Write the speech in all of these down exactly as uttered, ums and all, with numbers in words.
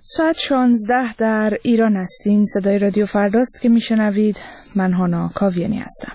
ساعت شانزده در ایران هستین. صدای رادیو فرداست که میشنوید. من هانا کاویانی هستم.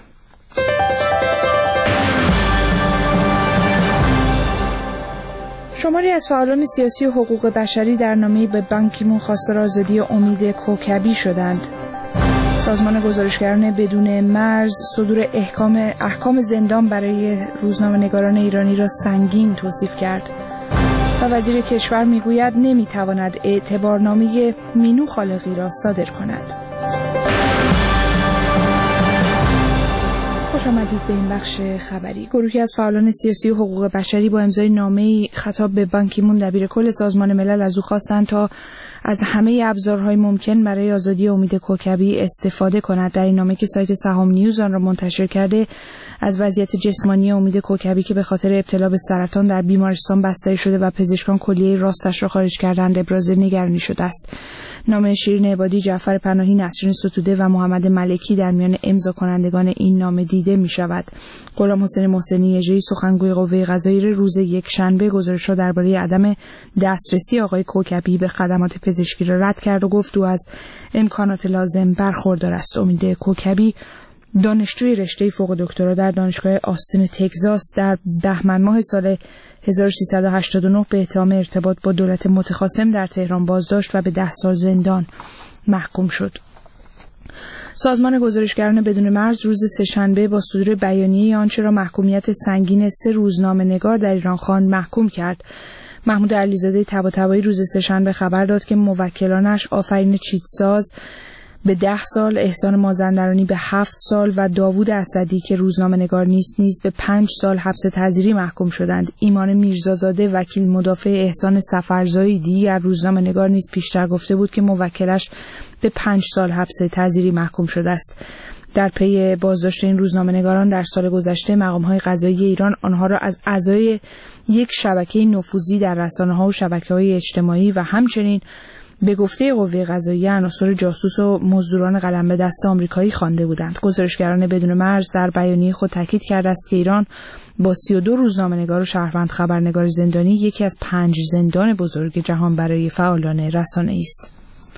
شماری از فعالان سیاسی و حقوق بشری در نامه‌ای به بان کی مون خواستار آزادی امید کوکبی شدند. سازمان گزارشگران بدون مرز صدور احکام احکام زندان برای روزنامه‌نگاران ایرانی را سنگین توصیف کرد و وزیر کشور میگوید نمیتواند اعتبارنامه مینو خالقی را صادر کند. خوش آمدید به این بخش خبری. گروهی از فعالان سیاسی و حقوق بشری با امضای نامه‌ای خطاب به بان کی مون دبیرکل سازمان ملل از او خواستند تا از همه ابزارهای ممکن برای آزادی امید کوکبی استفاده کند. در این نامه که سایت سهام نیوز آن را منتشر کرده، از وضعیت جسمانی امید کوکبی که به خاطر ابتلا به سرطان در بیمارستان بستری شده و پزشکان کلیه راستش را خارج کردند ابراز نگرانی شده است. نامه شیرین عبادی، جعفر پناهی، نسرین ستوده و محمد ملکی در میان امضا کنندگان این نامه دیده می شود. غلام حسین محسنی اژه‌ای، سخنگوی قوه قضاییه، روز یکشنبه گزارش را درباره عدم دسترسی آقای کوکبی به خدمات پزشکی را رد کرد و گفت او از امکانات لازم برخوردار است. امید کوکبی، دانشجوی رشته فوق دکترا در دانشگاه آستین تگزاس، در بهمن ماه سال هزار و سیصد و هشتاد و نه به اتهام ارتباط با دولت متخاصم در تهران بازداشت و به ده سال زندان محکوم شد. سازمان گزارشگران بدون مرز روز سه‌شنبه با صدور بیانیه آنچه را محکومیت سنگین سه روزنامه‌نگار در ایران خواند محکوم کرد. محمود علیزاده طباطبایی روز سه‌شنبه خبر داد که موکلانش آفرین چیتساز به ده سال، احسان مازندرانی به هفت سال و داوود اسدی که روزنامه‌نگار نیست نیز به پنج سال حبس تعزیری محکوم شدند. ایمان میرزازاده، وکیل مدافع احسان سفرزایی، دیگر روزنامه‌نگار نیز پیشتر گفته بود که موکلش به پنج سال حبس تعزیری محکوم شده است. در پی بازداشت این روزنامه‌نگاران در سال گذشته مقام‌های قضایی ایران آنها را از اعضای یک شبکه نفوذی در رسانه‌ها و شبکه‌های اجتماعی و همچنین به گفته قوه قضاییه عناصر جاسوس و مزدوران قلم به دست آمریکایی خوانده بودند. گزارشگران بدون مرز در بیانیه خود تاکید کرده است که ایران با سی و دو روزنامه‌نگار و شهروند خبرنگار زندانی یکی از پنج زندان بزرگ جهان برای فعالان رسانه‌ای است.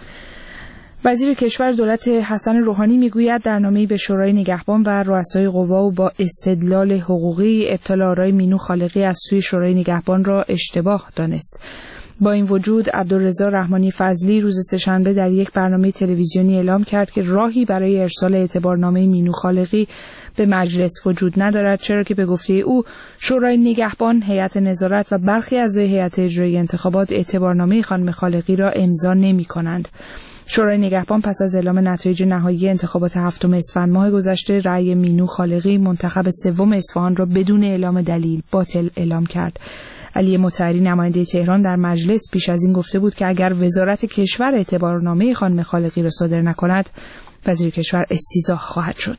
وزیر کشور دولت حسن روحانی میگوید در نامه‌ای به شورای نگهبان و رؤسای قوا و با استدلال حقوقی ابطال آرای مینو خالقی از سوی شورای نگهبان را اشتباه دانست. با این وجود عبدالرضا رحمانی فضلی روز سه‌شنبه در یک برنامه تلویزیونی اعلام کرد که راهی برای ارسال اعتبارنامه مینو خالقی به مجلس وجود ندارد، چرا که به گفته او شورای نگهبان، هیئت نظارت و برخی اعضای هیئت اجرایی انتخابات اعتبارنامه خانم خالقی را امضا نمی‌کنند. شورای نگهبان پس از اعلام نتایج نهایی انتخابات هفتم اسفند ماه گذشته رأی مینو خالقی منتخب سوم اصفهان را بدون اعلام دلیل باطل اعلام کرد. علی مطهری نماینده تهران در مجلس پیش از این گفته بود که اگر وزارت کشور اعتبارنامه خانم خالقی را صادر نکند، وزیر کشور استیضاح خواهد شد.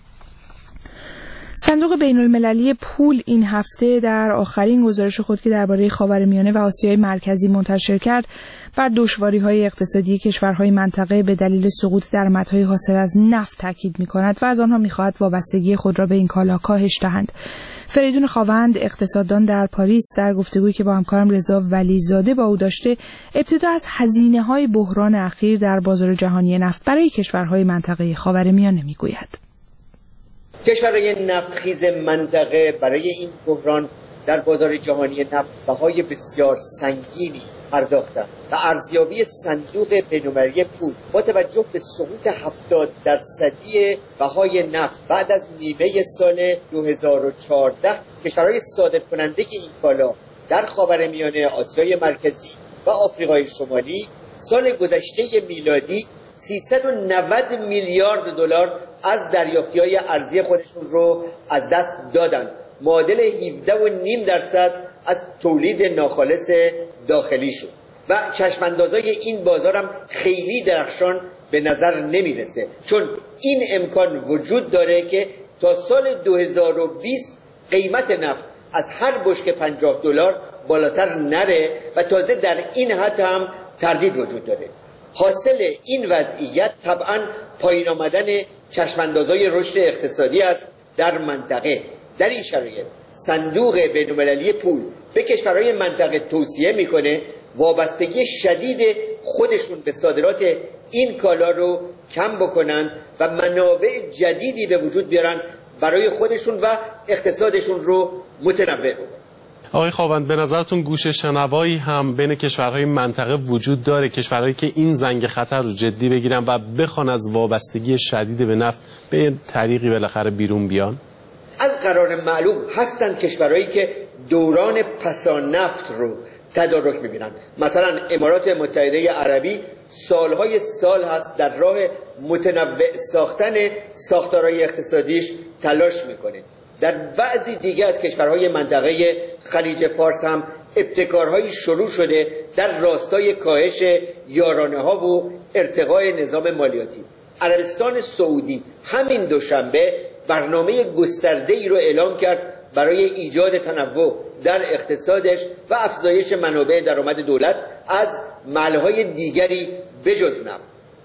صندوق بین‌المللی پول این هفته در آخرین گزارش خود که درباره خاورمیانه و آسیای مرکزی منتشر کرد، بر دشواری‌های اقتصادی کشورهای منطقه به دلیل سقوط درآمدهای حاصل از نفت تاکید می‌کند و از آنها می‌خواهد وابستگی خود را به این کالا کاهش دهند. فریدون خاوند، اقتصاددان در پاریس، در گفتگویی که با همکارم رضا ولیزاده با او داشته، ابتدا از هزینه‌های بحران اخیر در بازار جهانی نفت برای کشورهای منطقه خاورمیانه می‌گوید. کشورهای نفتخیز منطقه برای این بحران در بازار جهانی نفت بهای بسیار سنگینی پرداختند و ارزیابی صندوق بین‌المللی پول با توجه به سقوط هفتاد درصدی بهای نفت بعد از نیمه سال دو هزار و چهارده، کشورهای صادر کننده این کالا در خاورمیانه، آسیای مرکزی و آفریقای شمالی سال گذشته میلادی سیصد و نود میلیارد دلار از دریافتی‌های ارزی خودشون رو از دست دادن، معادل هفده و نیم درصد از تولید ناخالص داخلی شد و چشماندازای این بازار هم خیلی درخشان به نظر نمیرسه، چون این امکان وجود داره که تا سال دو هزار و بیست قیمت نفت از هر بشکه پنجاه دلار بالاتر نره و تازه در این حد هم تردید وجود داره. حاصل این وضعیت طبعا پایین آمدن چشماندازهای رشد اقتصادی است در منطقه. در این شرایط صندوق بین‌المللی پول به کشورهای منطقه توصیه میکنه وابستگی شدید خودشون به صادرات این کالا رو کم بکنن و منابع جدیدی به وجود بیارن برای خودشون و اقتصادشون رو متنوع بکنن. آقای خاوند، به نظرتون گوش شنوایی هم بین کشورهای منطقه وجود داره، کشورهایی که این زنگ خطر رو جدی بگیرن و بخوان از وابستگی شدید به نفت به طریقی بالاخره بیرون بیان؟ از قرار معلوم هستن کشورهایی که دوران پسان نفت رو تدارک می‌بینن. مثلا امارات متحده عربی سالهای سال هست در راه متنوع ساختن ساختارهای اقتصادیش تلاش میکنه. در بعضی دیگه از کشورهای منطقه خلیج فارس هم ابتکارهایی شروع شده در راستای کاهش یارانه ها و ارتقای نظام مالیاتی. عربستان سعودی همین دوشنبه برنامه گسترده‌ای رو اعلام کرد برای ایجاد تنوع در اقتصادش و افزایش منابع درآمد دولت از ملهای دیگری بجز نفت.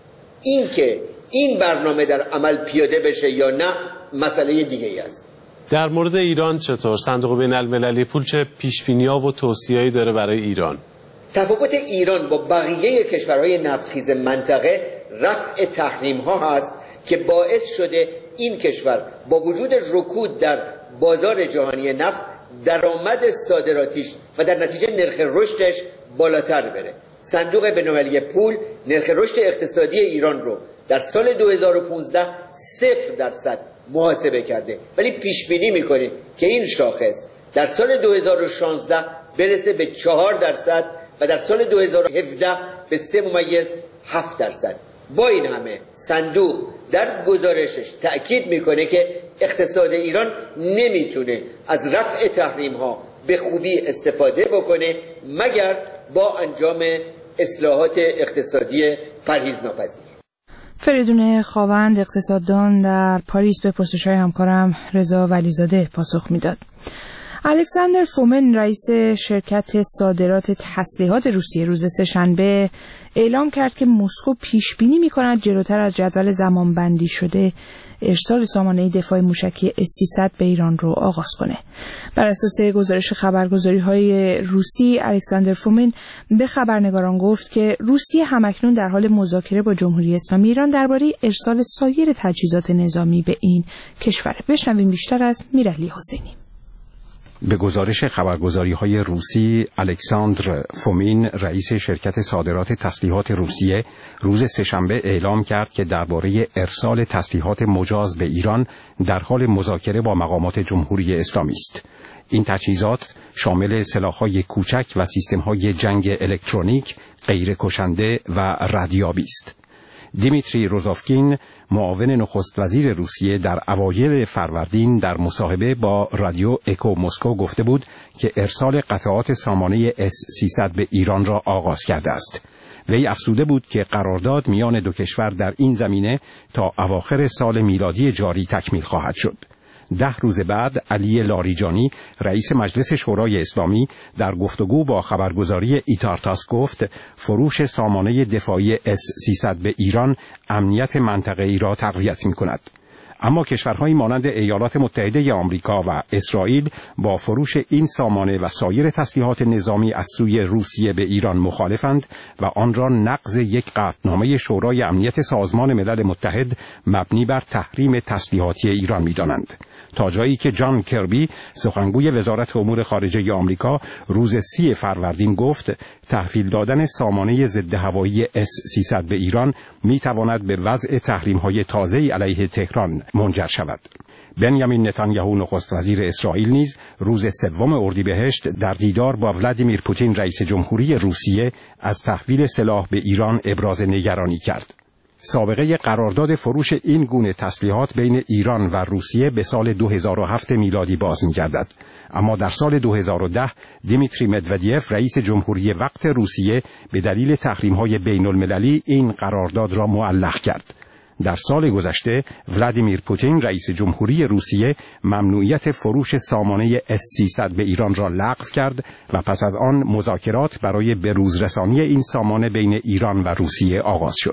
این که این برنامه در عمل پیاده بشه یا نه مسئله دیگه‌ای است. در مورد ایران چطور؟ صندوق بین المللی پول چه پیش‌بینی‌ها و توصیه‌ای داره برای ایران؟ تفاوت ایران با بقیه کشورهای نفتخیز منطقه رفع تحریم‌ها هست که باعث شده این کشور با وجود رکود در بازار جهانی نفت درآمد صادراتیش و در نتیجه نرخ رشدش بالاتر بره. صندوق بین‌المللی پول نرخ رشد اقتصادی ایران رو در سال دو هزار و پانزده صفر درصد محاسبه کرده، ولی پیش بینی میکنه که این شاخص در سال دو هزار و شانزده برسه به چهار درصد و در سال دو هزار و هفده به سه ممیز هفت درصد. با این همه صندوق در گزارشش تأکید میکنه که اقتصاد ایران نمیتونه از رفع تحریم ها به خوبی استفاده بکنه مگر با انجام اصلاحات اقتصادی پرهیزناپذیر. فریدون خاوند، اقتصاددان، در پاریس به پرسش‌های همکارم رضا ولیزاده پاسخ میداد. الکساندر فومن، رئیس شرکت صادرات تسلیحات روسیه، روز سه‌شنبه اعلام کرد که مسکو پیش بینی می‌کند جلوتر از جدول زمانبندی شده ارسال سامانه دفاع موشکی اس سیصد به ایران رو آغاز کنه. بر اساس گزارش خبرگزاری‌های روسی، الکساندر فومن به خبرنگاران گفت که روسیه همکنون در حال مذاکره با جمهوری اسلامی ایران درباره ارسال سایر تجهیزات نظامی به این کشور. بشنویم بیشتر از میرعلی حسینی. به گزارش خبرگزاری‌های روسی، الکساندر فومین، رئیس شرکت صادرات تسلیحات روسیه، روز سه‌شنبه اعلام کرد که درباره ارسال تسلیحات مجاز به ایران در حال مذاکره با مقامات جمهوری اسلامی است. این تجهیزات شامل سلاح‌های کوچک و سیستم‌های جنگ الکترونیک، غیر کشنده و ردیابی است. دیمیتری روزافکین، معاون نخست وزیر روسیه، در اوایل فروردین در مصاحبه با رادیو اکو مسکو گفته بود که ارسال قطعات سامانه اس سیصد به ایران را آغاز کرده است. وی افزوده بود که قرارداد میان دو کشور در این زمینه تا اواخر سال میلادی جاری تکمیل خواهد شد. ده روز بعد علی لاریجانی، رئیس مجلس شورای اسلامی، در گفتگو با خبرگزاری ایتارتاس گفت فروش سامانه دفاعی اس سیصد به ایران امنیت منطقه‌ای را تقویت می‌کند. اما کشورهایی مانند ایالات متحده آمریکا و اسرائیل با فروش این سامانه و سایر تسلیحات نظامی از سوی روسیه به ایران مخالفند و آن را نقض یک قطعنامه شورای امنیت سازمان ملل متحد مبنی بر تحریم تسلیحاتی ایران می‌دانند. تا جایی که جان کربی، سخنگوی وزارت امور خارجه آمریکا، روز سی فروردین گفت تحویل دادن سامانه ضد هوایی اس سیصد به ایران می‌تواند به وضع تحریم‌های تازه‌ای علیه تهران منجر شود. بنیامین نتانیاهو، نخست وزیر اسرائیل، نیز روز سوم اردیبهشت در دیدار با ولادیمیر پوتین، رئیس جمهوری روسیه، از تحویل سلاح به ایران ابراز نگرانی کرد. سابقه قرارداد فروش این گونه تسلیحات بین ایران و روسیه به سال دو هزار و هفت میلادی باز می‌گردد، اما در سال دو هزار و ده دیمیتری مدودیف، رئیس جمهوری وقت روسیه، به دلیل تحریم‌های بین‌المللی این قرارداد را معلق کرد. در سال گذشته ولادیمیر پوتین، رئیس جمهوری روسیه، ممنوعیت فروش سامانه اس سیصد به ایران را لغو کرد و پس از آن مذاکرات برای بروزرسانی این سامانه بین ایران و روسیه آغاز شد.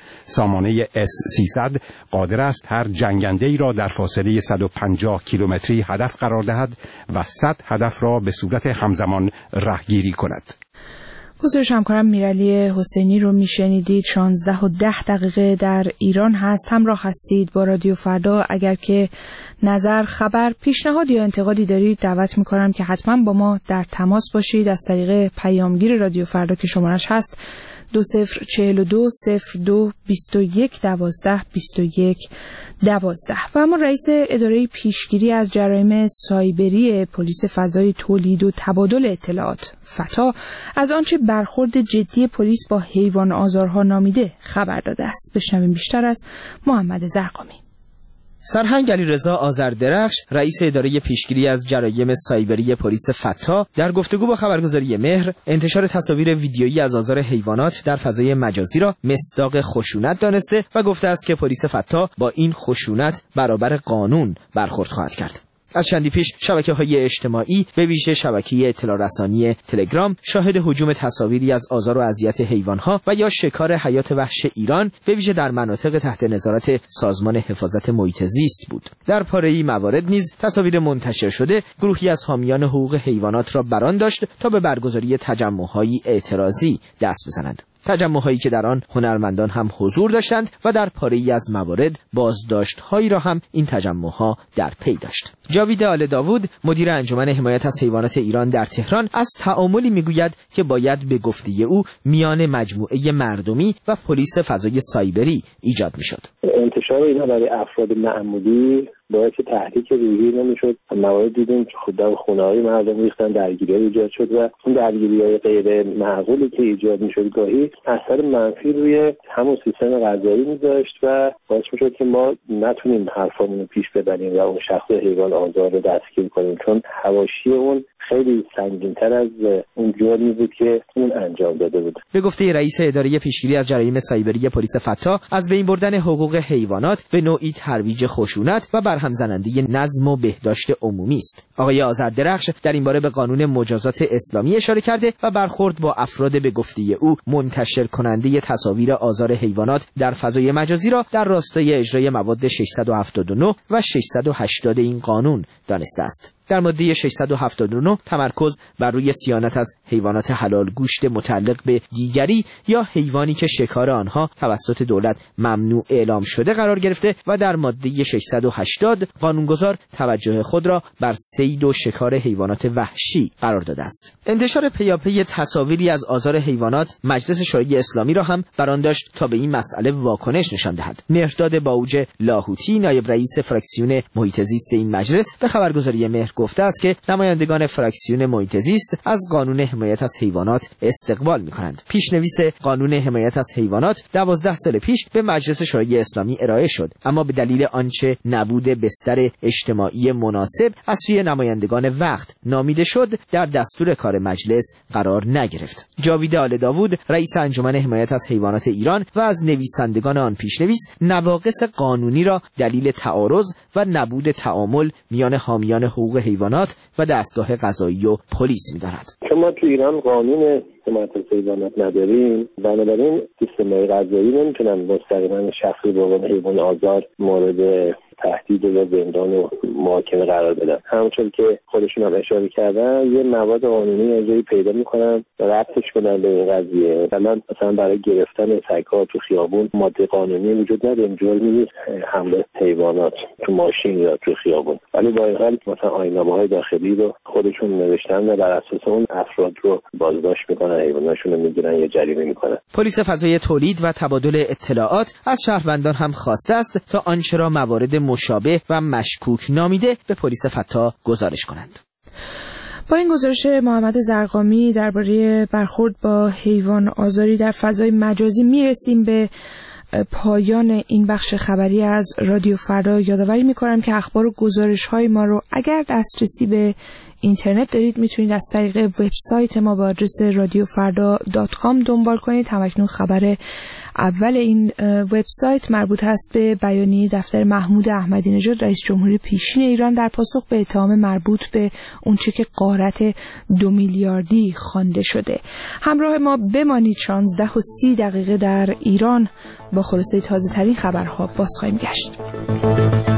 سامانه اس سیصد قادر است هر جنگنده‌ای را در فاصله صد و پنجاه کیلومتری هدف قرار دهد و صد هدف را به صورت همزمان رهگیری کند. گزارش همکارم میرعلی حسینی رو میشنیدید. شانزده و ده دقیقه در ایران هست. همراه هستید با رادیو فردا. اگر که نظر، خبر، پیشنهاد یا انتقادی دارید دعوت میکنم که حتما با ما در تماس باشید از طریق پیامگیر رادیو فردا که شمارش هست دو صفر چهل و دو صفر دو بیست و یک دوازده بیست و یک دوازده. و اما رئیس اداره پیشگیری از جرایم سایبری پلیس فضای تولید و تبادل اطلاعات فتا از آنچه برخورد جدی پلیس با حیوان آزارها نامیده خبر داده است. بشنویم بیشتر از محمد زرقامی. سرهنگ علیرضا آذردرخش، رئیس اداره پیشگیری از جرایم سایبری پلیس فتا، در گفتگو با خبرگزاری مهر انتشار تصاویر ویدیویی از آزار حیوانات در فضای مجازی را مصداق خشونت دانسته و گفته است که پلیس فتا با این خشونت برابر قانون برخورد خواهد کرد. از چندی پیش شبکه‌های اجتماعی به ویژه شبکه اطلاع رسانی تلگرام شاهد هجوم تصاویری از آزار و اذیت حیوانات و یا شکار حیات وحش ایران به ویژه در مناطق تحت نظارت سازمان حفاظت محیط زیست بود. در پاره‌ای موارد نیز تصاویر منتشر شده گروهی از حامیان حقوق حیوانات را بران داشت تا به برگزاری تجمع‌های اعتراضی دست بزنند. تجمع‌هایی که در آن هنرمندان هم حضور داشتند و در پاره‌ای از موارد بازداشت‌هایی را هم این تجمع‌ها در پی داشت. جاوید آل داوود، مدیر انجمن حمایت از حیوانات ایران در تهران، از تعاملی میگوید که باید به گفته او میان مجموعه مردمی و پلیس فضای سایبری ایجاد میشد. انتشار اینا برای افراد معمولی باعث تحریک روحی نمیشد. موارد دیدیم که خود در خونه‌های مردم ریختن، درگیری‌های ایجاد شد و اون درگیری‌های غیر معقولی که ایجاد میشد گاهی اثر منفی روی همون سیستم قضایی میذاشت و باعث میشد که ما نتونیم حرفامون رو پیش ببریم و اون شخص حیوان آزار رو دستگیر کنیم، چون حواشی اون خیلی سنگین‌تر از اون جرمی بود که اون انجام داده بود. به گفته رئیس اداره پیشگیری از جرایم سایبری پلیس فتا، از بین بردن حقوق حیوانات به نوعی ترویج خشونت و برهم زننده نظم و بهداشت عمومی است. آقای آذردرخش در این باره به قانون مجازات اسلامی اشاره کرده و برخورد با افراد به گفته او منتشر کننده تصاویر آزار حیوانات در فضای مجازی را در راستای اجرای مواد ششصد و هفتاد و نه و ششصد و هشتاد این قانون دانسته است. در ماده ششصد و هفتاد و نه تمرکز بر روی صیانت از حیوانات حلال گوشت متعلق به دیگری یا حیوانی که شکار آنها توسط دولت ممنوع اعلام شده قرار گرفته و در ماده ششصد و هشتاد قانونگذار توجه خود را بر صید و شکار حیوانات وحشی قرار داده است. انتشار پیاپی تصاویری از آزار حیوانات مجلس شورای اسلامی را هم برآن داشت تا به این مسئله واکنش نشان دهد. مهرداد باوج لاهوتی، نایب رئیس فراکسیون محیط زیست این مجلس، به خبرگزاری مهر گفته است که نمایندگان فراکسیون محیط زیست از قانون حمایت از حیوانات استقبال می‌کنند. پیشنویس قانون حمایت از حیوانات دوازده سال پیش به مجلس شورای اسلامی ارائه شد، اما به دلیل آنچه نبود بستر اجتماعی مناسب از سوی نمایندگان وقت نامیده شد در دستور کار مجلس قرار نگرفت. جاوید آل داوود، رئیس انجمن حمایت از حیوانات ایران و از نویسندگان آن پیشنویس، نواقص قانونی را دلیل تعارض و نبود تعامل میان حامیان حقوق حیوانات و دستگاه قضایی و پلیس می‌دارد. چون ما تو ایران قانون حمایت از حیوانات نداریم، بنابراین سیستم‌های قضایی نمیتونن مستقیما شخصی به عنوان حیوان آزار مورد تهدید و زندان و محاکمه قرار بدن. همونطور که خودشون هم اشاره کردن، یه مواد قانونی اینجایی پیدا میکنن و ربطش کنن به این قضیه. مثلا مثلا برای گرفتن سگ‌ها تو خیابون ماده قانونی وجود نداره، جرمی نیست حمله حیوانات تو ماشین یا تو خیابون، ولی با این حال مثلا آیین‌نامه‌های داخلی رو خودشون نوشتن و بر اساس اون افراد رو بازداشت میکنن، حیواناشون رو میگیرن یا جریمه میکنن. پلیس فضای تولید و تبادل اطلاعات از شهروندان هم خواسته است تا آنچه را موارد مشابه و مشکوک نامیده به پلیس فتا گزارش کنند. با این گزارش محمد زرقامی درباره برخورد با حیوان آزاری در فضای مجازی میرسیم به پایان این بخش خبری از رادیو فردا. یادآوری میکنم که اخبار و گزارش های ما رو اگر دسترسی به اینترنت دارید میتونید از طریق وبسایت ما با آدرس رادیو فردا دات کام دنبال کنید. همکنون خبر اول این وبسایت مربوط هست به بیانیه دفتر محمود احمدی نژاد رئیس جمهوری پیشین ایران در پاسخ به اتهام مربوط به اونچه که غارت دو میلیاردی خوانده شده. همراه ما بمانید. شانزده و سی دقیقه در ایران با خلاصه تازه ترین خبرها باز خواهیم گشت.